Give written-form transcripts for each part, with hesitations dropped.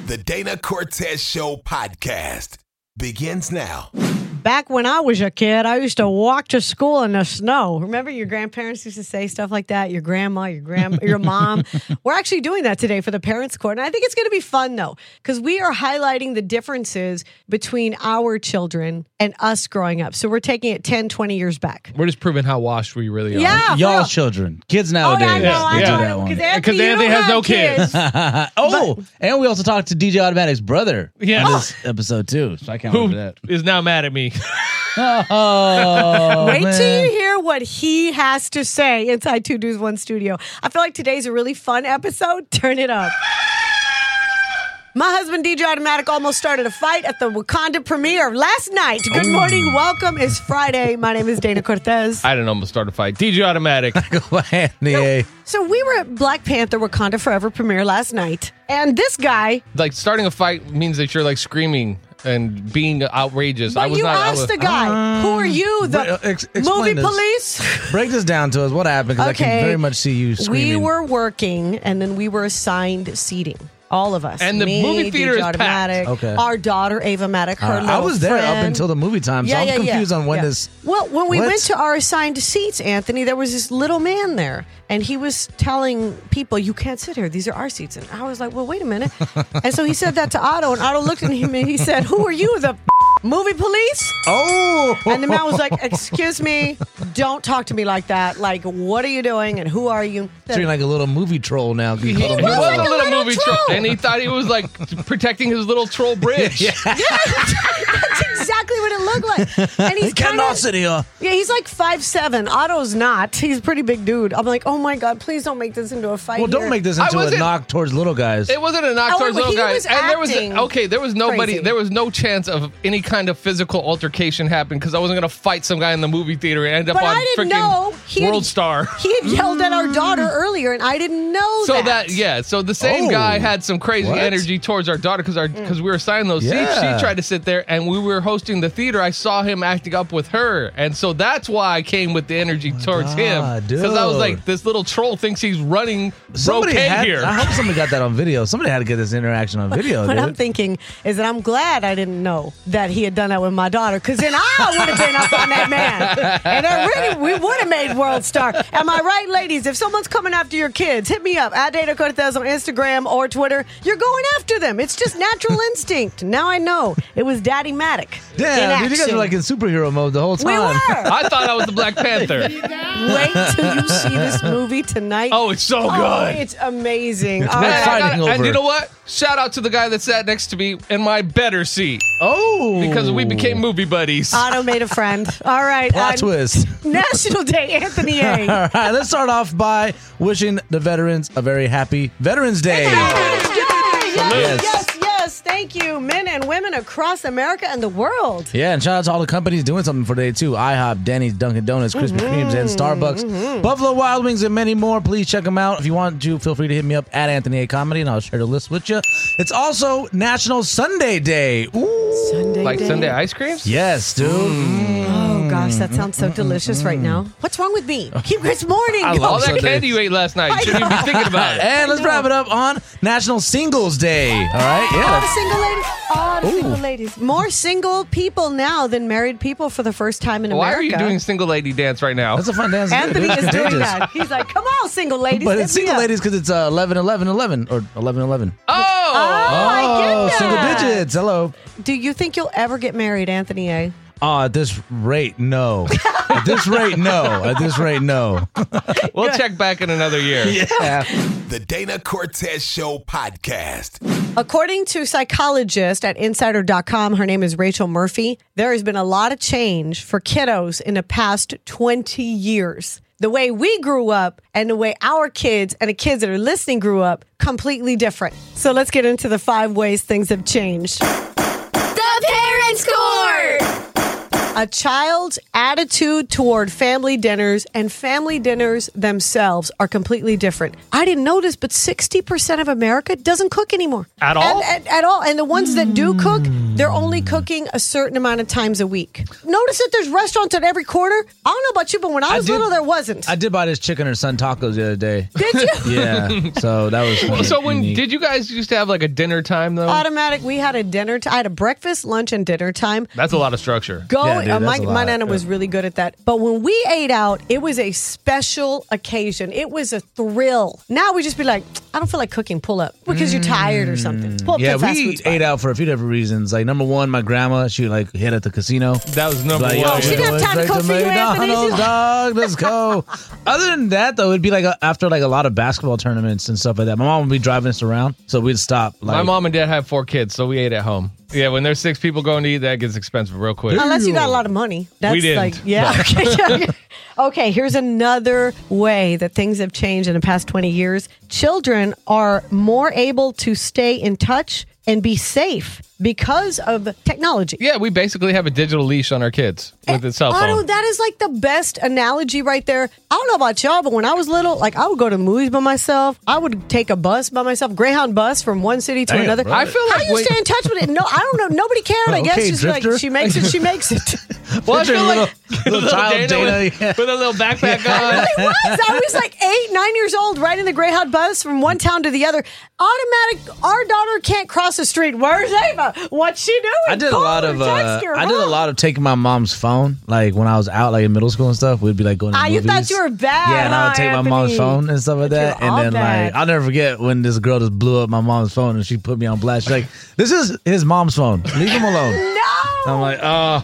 The Dana Cortez Show podcast begins now. Back when I was a kid, I used to walk to school in the snow. Remember your grandparents used to say stuff like that? Your grandma, your mom. We're actually doing that today for the Parents Court. And I think it's going to be fun, though, because we are highlighting the differences between our children and us growing up. So we're taking it 10, 20 years back. We're just proving how washed we really are. Yeah, Y'all's children. Kids nowadays. I Yeah. know. do that one. Because Anthony has no kids. And we also talked to DJ Automatic's brother Yeah. on this episode, too. So I can't wait Who for that. is now mad at me? Oh, Wait man. till you hear what he has to say inside Two Dudes, One Studio. I feel like today's a really fun episode. Turn it up. My husband, DJ Automatic, almost started a fight at the Wakanda premiere last night. Good morning. Welcome. It's Friday. My name is Dana Cortez. I didn't almost start a fight. DJ Automatic. Anthony. So we were at Black Panther Wakanda Forever premiere last night. And this guy, Like, starting a fight means that you're, like, screaming and being outrageous. but you asked the guy, who are you? The explain movie this. police? Break this down to us. What happened? Because I can very much see you screaming. We were working, and then we were assigned seating. All of us. And the Me, movie theater DJ is packed. Automatic, Okay. our daughter, Ava Matic, her little I was there up friend. until the movie time, so I'm confused on when this... Well, when we What? went to our assigned seats, Anthony, there was this little man there, and he was telling people, you can't sit here. These are our seats. And I was like, well, wait a minute. And so he said that to Otto, and Otto looked at him, and he said, who are you, the movie police? Oh! And the man was like, excuse me, don't talk to me like that. Like, what are you doing, and who are you? Treating like a little movie troll now. He was was like a a little little movie troll. troll. And he thought he was, like, protecting his little troll bridge. Yeah, that's exactly what it looked like. And he's kind Cannot of... sit here. Yeah, he's like 5'7". Otto's not. He's a pretty big dude. I'm like, oh my God, please don't make this into a fight. Well, don't here. make this into a wasn't- knock towards little guys. It wasn't a knock Oh, towards he little guys. was And there was nobody, crazy. there was no chance of any kind of physical altercation happening because I wasn't going to fight some guy in the movie theater and end up But on I didn't know freaking World Star. He had yelled at our daughter earlier, and I didn't know So that. so the same Oh. guy had some crazy What? energy towards our daughter because we were assigned those seats. Yeah. She tried to sit there, and we were hosting the theater. I saw him acting up with her, and so that's why I came with the energy towards him God, because I was dude. like, this little troll thinks he's running Somebody brocade had, here. I hope somebody got that on video. Somebody had to get this interaction on video, What dude. I'm thinking is that I'm glad I didn't know that he had done that with my daughter, because then I would have been up on that man. And then really, we would have made World Star. Am I right, ladies? If someone's coming after your kids, hit me up at Dana Cortez on Instagram or Twitter. You're going after them. It's just natural instinct. Now I know. It was Daddy Matic. in Damn, dude, you guys action. were like in superhero mode the whole We time. were. I thought I was the Black Panther. Wait till you see this movie tonight. Oh, it's so Oh, good. it's amazing. It's All worth right. fighting over. And you know what? Shout out to the guy that sat next to me in my better seat Oh. because we became movie buddies. Otto made a friend. All right. Plot twist. National Day, Anthony A. All right, let's start off by wishing the veterans a very happy Veterans Day. Yes. Thank you, men and women across America and the world. Yeah, and shout out to all the companies doing something for today, too. IHOP, Denny's, Dunkin' Donuts, Krispy Kremes, and Starbucks. Buffalo Wild Wings, and many more. Please check them out. If you want to, feel free to hit me up at Anthony A. Comedy, and I'll share the list with you. It's also National Sunday Day. Ooh. Sunday Like Day. Sunday ice creams? Yes, dude. Oh, gosh, that sounds so delicious right now. What's wrong with me? It's morning. I love all that Sundays. candy you ate last night. Shouldn't even be thinking about it. And let's wrap it up on National Singles Day. All right? All Yeah. the single ladies. All the single ladies. More single people now than married people for the first time in Why America. are you doing single lady dance right now? That's a fun dance. Anthony It's is doing contagious. that. He's like, come on, single ladies. But hit it's me single up. ladies because it's 11-11-11 or 11-11. Oh! I get that. Single digits. Hello. Do you think you'll ever get married, Anthony A? At this rate, no. At this rate, no. At this rate, no. We'll check back in another year. Yeah. The Dana Cortez Show podcast. According to psychologist at Insider.com, her name is Rachel Murphy, there has been a lot of change for kiddos in the past 20 years. The way we grew up and the way our kids and the kids that are listening grew up, completely different. So let's get into the 5 ways things have changed. The Parents Court! A child's attitude toward family dinners and family dinners themselves are completely different. I didn't know this, but 60% of America doesn't cook anymore. At all? At all. And the ones that do cook, they're only cooking a certain amount of times a week. Notice that there's restaurants at every corner. I don't know about you, but when I was little, there wasn't. I did buy this chicken or sun tacos the other day. Did you? Yeah. So that was So when unique. did you guys used to have like a dinner time though? Automatic. We had a dinner. I had a breakfast, lunch, and dinner time. That's a lot of structure. Yeah, dude, My that's a lot. nana was really good at that. But when we ate out, it was a special occasion. It was a thrill. Now we just be like, I don't feel like cooking. Pull up because you're tired or something. Pull up to Yeah, a fast we food spot. ate out for a few different reasons. Like, number one, my grandma, she would like hit at the casino. That was number Like, one. yo, she didn't have time to straight cook for you, Anthony. McDonald's, dog. Let's go. Other than that, though, it'd be like after like a lot of basketball tournaments and stuff like that. My mom would be driving us around, so we'd stop. Like, My mom and dad have 4 kids, so we ate at home. Yeah, when there's 6 people going to eat, that gets expensive real quick. Unless you got a lot of money. That's We didn't. like, yeah. Okay. Okay, here's another way that things have changed in the past 20 years. Children are more able to stay in touch and be safe because of technology. Yeah, we basically have a digital leash on our kids with a cell phone. Otto, that is like the best analogy right there. I don't know about y'all, but when I was little, like I would go to movies by myself. I would take a bus by myself, Greyhound bus from one city to Damn, another. bro. I feel How like you stay in touch with it? No, I don't know. Nobody cared. I guess Okay, just Drifter. like she makes it. She makes it. Well, I Picture feel like little child Dana. with a little backpack on. It was. I was like 8, 9 years old, riding the Greyhound bus from one town to the other. Automatic. Our daughter can't cross the street. Where's Ava? What's she doing? I did a Call lot her, of text her, I did a huh? lot of taking my mom's phone. Like when I was out, like in middle school and stuff, we'd be like going to You movies. thought you were bad. Yeah, and I would huh, take my Anthony? mom's phone and stuff like that. You're all And then bad. like I'll never forget when this girl just blew up my mom's phone and she put me on blast. She's like, "This is his mom's phone. Leave him alone." No. I'm like,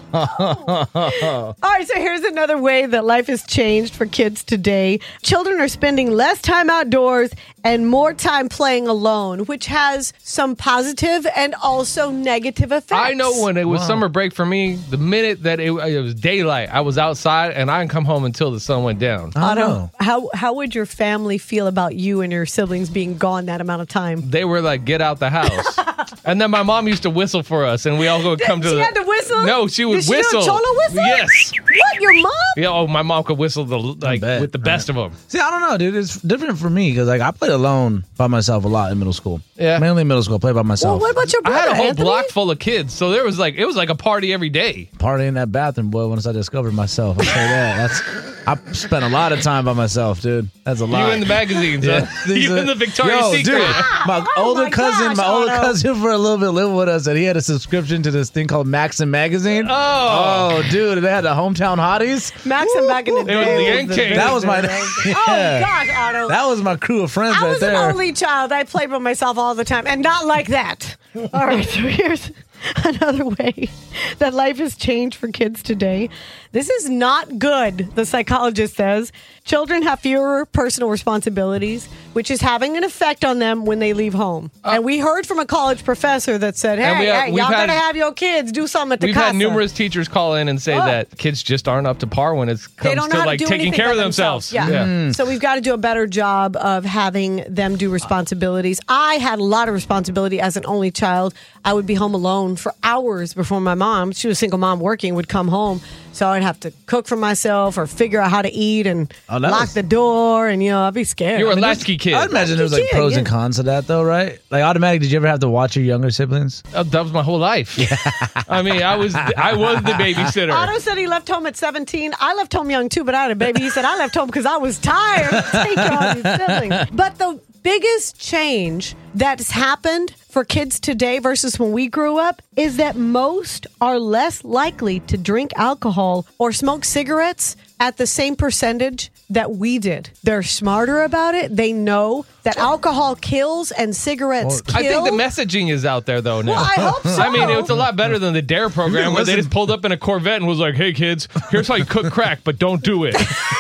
All right, so here's another way that life has changed for kids today. Children are spending less time outdoors and more time playing alone, which has some positive and also negative effects. I know when it was summer break for me, the minute that it was daylight, I was outside and I didn't come home until the sun went down. I don't know. How would your family feel about you and your siblings being gone that amount of time? They were like, "Get out the house." And then my mom used to whistle for us, and we all would come to She the. had to whistle? No, she would Did she do a whistle. cholo whistle? Yes. What, your mom? Yeah. Oh, my mom could whistle bet. with the best of them. See, I don't know, dude. It's different for me because like I played alone by myself a lot in middle school. Yeah. Mainly in middle school, I played by Well, myself. what about your I brother, had a whole Anthony? block full of kids, so it was like a party every day. Party in that bathroom, boy. Once I discovered myself, I'll say that. I spent a lot of time by myself, dude. That's a lot. You in the magazines, huh? You in the Victoria's Yo, Secret. dude, my Oh older my cousin, gosh, my older Otto. cousin for a little bit lived with us, and he had a subscription to this thing called Maxim Magazine. Oh. Dude, they had the hometown hotties. Maxim back in the It was day. the Yank King. That was my Oh, yeah. gosh, Otto. That was my crew of friends I right was there. an only child. I played by myself all the time, and not like that. All right, so here's another way that life has changed for kids today. This is not good, the psychologist says. Children have fewer personal responsibilities, which is having an effect on them when they leave home. And we heard from a college professor that said, And hey, we've y'all had- gotta have your kids do something at the We've casa. had numerous teachers call in and say Oh. that kids just aren't up to par when it They comes don't know to how like to do taking anything care of by themselves. Yeah. So we've got to do a better job of having them do responsibilities. I had a lot of responsibility as an only child. I would be home alone for hours before my mom, she was a single mom working, would come home. So I'd have to cook for myself or figure out how to eat and Oh, that lock was- the door, and I'd be scared. You were I a mean, latchkey kid. I'd imagine there's like kid, pros yeah. and cons to that, though, right? Like, automatic. Did you ever have to watch your younger siblings? That was my whole life. I mean, I was the babysitter. Otto said he left home at 17. I left home young too, but I had a baby. He said I left home because I was tired of taking all these siblings. But the biggest change that's happened for kids today versus when we grew up is that most are less likely to drink alcohol or smoke cigarettes at the same percentage that we did. They're smarter about it. They know that alcohol kills and cigarettes kill. I think the messaging is out there though now. Well, I hope so. I mean, it's a lot better than the DARE program where they listen- just pulled up in a Corvette and was like, "Hey kids, here's how you cook crack, but don't do it."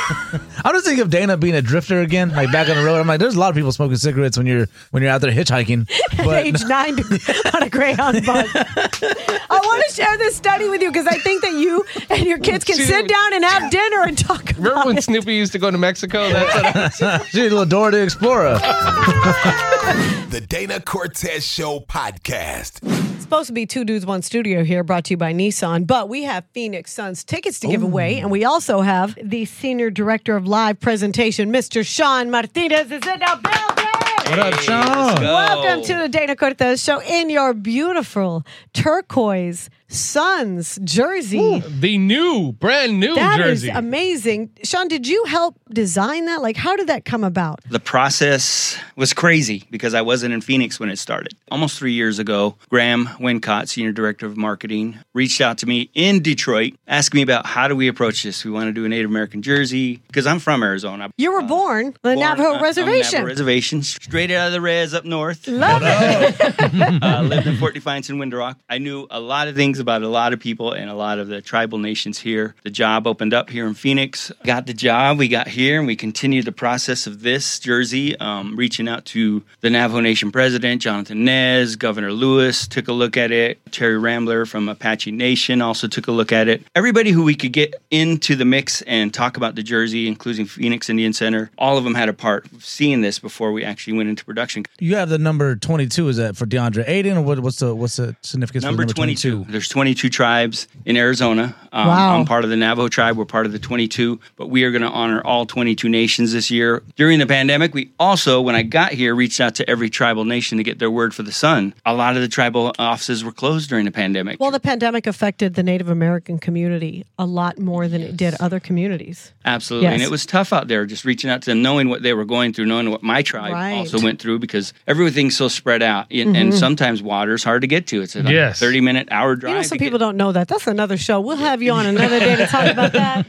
I just think of Dana being a drifter again, like back on the road. I'm like, there's a lot of people smoking cigarettes when you're out there hitchhiking. But Age 9 on a Greyhound bus. I want to share this study with you because I think that you and your kids can See, sit down and have dinner and talk Remember about when it. Snoopy used to go to Mexico? That's what she's a little Dora the Explorer. The Dana Cortez Show podcast. It's supposed to be Two Dudes, One Studio here, brought to you by Nissan, but we have Phoenix Suns tickets to give away, and we also have the Senior Director of Live Presentation, Mr. Sean Martinez, is in the building. What up, Sean? Welcome to the Dana Cortez Show in your beautiful turquoise Suns jersey. The brand new That jersey. is amazing. Sean, did you help design that? Like, how did that come about? The process was crazy because I wasn't in Phoenix when it started. Almost 3 years ago, Graham Wincott, Senior Director of Marketing, reached out to me in Detroit, asking me about how do we approach this? We want to do a Native American jersey because I'm from Arizona. You were born on the Navajo Reservation. Navajo Reservation, straight out of the res up north. Love it. Lived in Fort Defiance and Window Rock. I knew a lot of things about a lot of people and a lot of the tribal nations here. The job opened up here in Phoenix. Got the job. We got here and we continued the process of this jersey, reaching out to the Navajo Nation president, Jonathan Nez, Governor Lewis took a look at it. Terry Rambler from Apache Nation also took a look at it. Everybody who we could get into the mix and talk about the jersey, including Phoenix Indian Center, all of them had a part of seeing this before we actually went into production. You have the number 22. Is that for DeAndre Ayton, or what's the significance Number for the number 22. There's 22 tribes in Arizona. Wow. I'm part of the Navajo tribe. We're part of the 22, but we are going to honor all 22 nations this year. During the pandemic, we also, when I got here, reached out to every tribal nation to get their word for the sun. A lot of the tribal offices were closed during the pandemic. Well, the pandemic affected the Native American community a lot more than it did other communities. Absolutely. Yes. And it was tough out there just reaching out to them, knowing what they were going through, knowing what my tribe Right. also went through because everything's so spread out. And sometimes water's hard to get to. It's a 30-minute, hour drive. You know, some people don't know that. That's another show. We'll have you on another day to talk about that.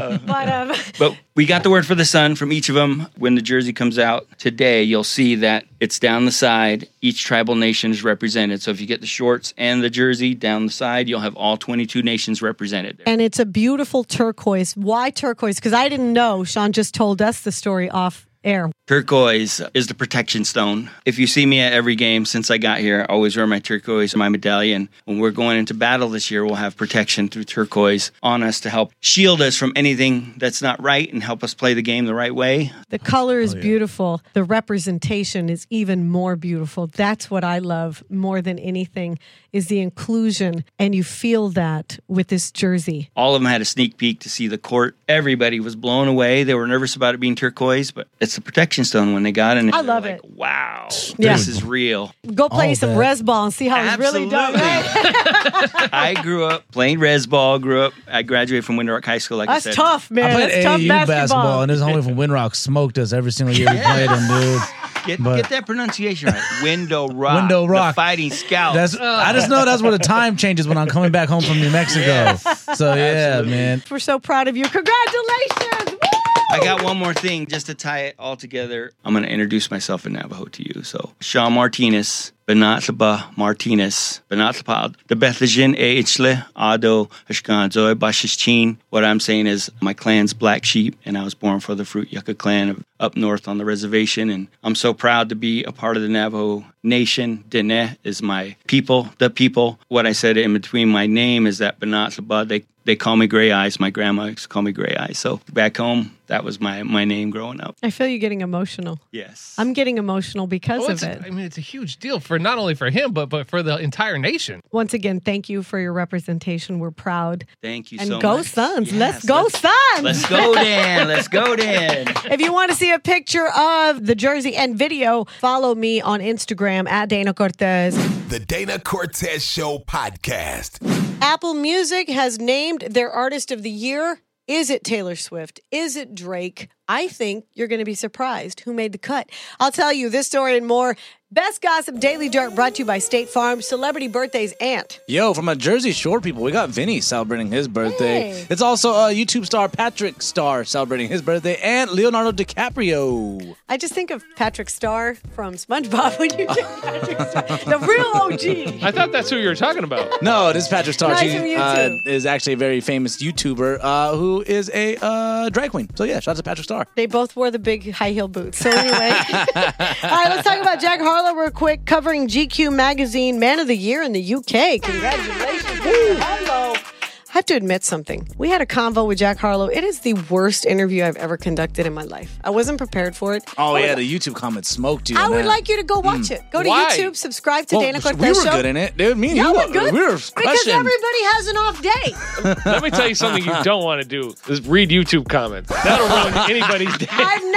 But we got the word for the sun from each of them. When the jersey comes out today, you'll see that it's down the side. Each tribal nation is represented. So if you get the shorts and the jersey down the side, you'll have all 22 nations represented there. And it's a beautiful turquoise. Why turquoise? Because I didn't know. Sean just told us the story off air. Turquoise is the protection stone. If you see me at every game since I got here, I always wear my turquoise, my medallion. When we're going into battle this year, we'll have protection through turquoise on us to help shield us from anything that's not right and help us play the game the right way. The color is beautiful. The representation is even more beautiful. That's what I love more than anything is the inclusion. And you feel that with this jersey. All of them had a sneak peek to see the court. Everybody was blown away. They were nervous about it being turquoise, but it's the protection stone when they got in. I love it. Wow, Yeah. this is real. Go play All some that. res ball and see how it's really done. Absolutely. Right? I grew up playing res ball. I graduated from Window Rock High School, like I That's said. tough, man. I played That's tough AAU basketball, and this homie from Windrock smoked us every single year we played him, dude. Get that pronunciation right. Window Rock. Window Rock. The Fighting Scout. I just know that's where the time changes when I'm coming back home from New Mexico. So yeah, Absolutely. man. We're so proud of you. Congratulations. Woo! I got one more thing just to tie it all together. I'm going to introduce myself in Navajo to you. So, Sean Martinez, Benatlaba Martinez, Benatlapa, the Bethlehem Eichle, Ado, Ashkanzoy, Bashishchin. What I'm saying is my clan's black sheep, and I was born for the Fruit Yucca clan up north on the reservation. And I'm so proud to be a part of the Navajo Nation. Dene is my people, the people. What I said in between my name is that Benatlaba, they call me Gray Eyes. My grandma used to call me Gray Eyes. So back home, that was my name growing up. I feel you getting emotional. Yes. I'm getting emotional because of it. I mean, it's a huge deal for not only for him, but for the entire nation. Once again, thank you for your representation. We're proud. Thank you And so go much. Suns. Yes, Let's go Suns. Let's go, Dan. Let's go, Dan. If you want to see a picture of the jersey and video, follow me on Instagram at Dana Cortez. The Dana Cortez Show podcast. Apple Music has named their artist of the year. Is it Taylor Swift? Is it Drake? I think you're going to be surprised who made the cut. I'll tell you this story and more. Best Gossip Daily Dirt brought to you by State Farm. Celebrity birthdays, Ant. Yo, from a Jersey Shore people, we got Vinny celebrating his birthday. Hey. It's also YouTube star Patrick Starr celebrating his birthday, and Leonardo DiCaprio. I just think of Patrick Starr from SpongeBob when you think Patrick Starr. The real OG. I thought that's who you were talking about. No, this is Patrick Starr. Nice She of you too. is actually a very famous YouTuber who is a drag queen. So yeah, shout out to Patrick Starr. They both wore the big high heel boots. So anyway. All right, let's talk about Jack Harlow real quick, covering GQ Magazine Man of the Year in the UK. Congratulations, Jack Harlow. I have to admit something. We had a convo with Jack Harlow. It is the worst interview I've ever conducted in my life. I wasn't prepared for it. Oh yeah, the YouTube comment smoked you. I would man. like you to go watch it. Go to Why? YouTube, subscribe to Well, Dana Cortez we were Show. good in it, dude. Me and Y'all you, were good we were because crushing. everybody has an off day. Let me tell you something you don't want to do is read YouTube comments. That'll ruin anybody's day. I've never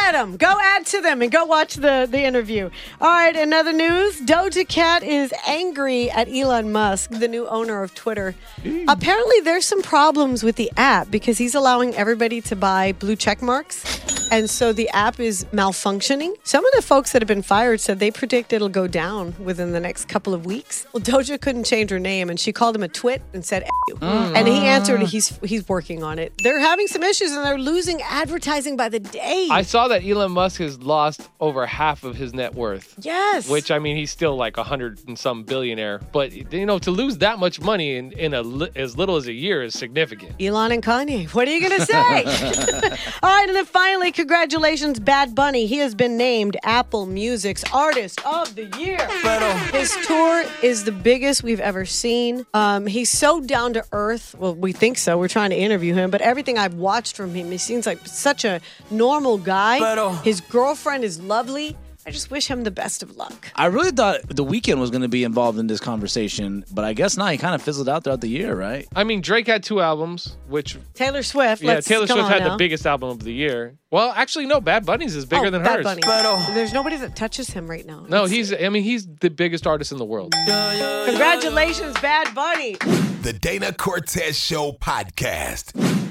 at them. Go add to them and go watch the interview. All right, another news. Doja Cat is angry at Elon Musk, the new owner of Twitter. Apparently, there's some problems with the app because he's allowing everybody to buy blue check marks. And so the app is malfunctioning. Some of the folks that have been fired said they predict it'll go down within the next couple of weeks. Well, Doja couldn't change her name, and she called him a twit and said, F you. And he answered, he's working on it. They're having some issues, and they're losing advertising by the day. I saw that Elon Musk has lost over half of his net worth. Yes. Which, I mean, he's still like 100 and some billionaire. But, you know, to lose that much money in as little as a year is significant. Elon and Kanye, what are you going to say? All right, and then finally, congratulations, Bad Bunny. He has been named Apple Music's Artist of the Year. His tour is the biggest we've ever seen. He's so down to earth. Well, we think so. We're trying to interview him. But everything I've watched from him, he seems like such a normal guy. His girlfriend is lovely. I just wish him the best of luck. I really thought The Weeknd was going to be involved in this conversation, but I guess not. He kind of fizzled out throughout the year, right? I mean, Drake had 2 albums, which... Taylor Swift. Taylor Swift had the biggest album of the year. Well, actually, no, Bad Bunny's is bigger than hers. Bad Bunny. There's nobody that touches him right now. No, he's the biggest artist in the world. Congratulations, Bad Bunny. The Dana Cortez Show podcast.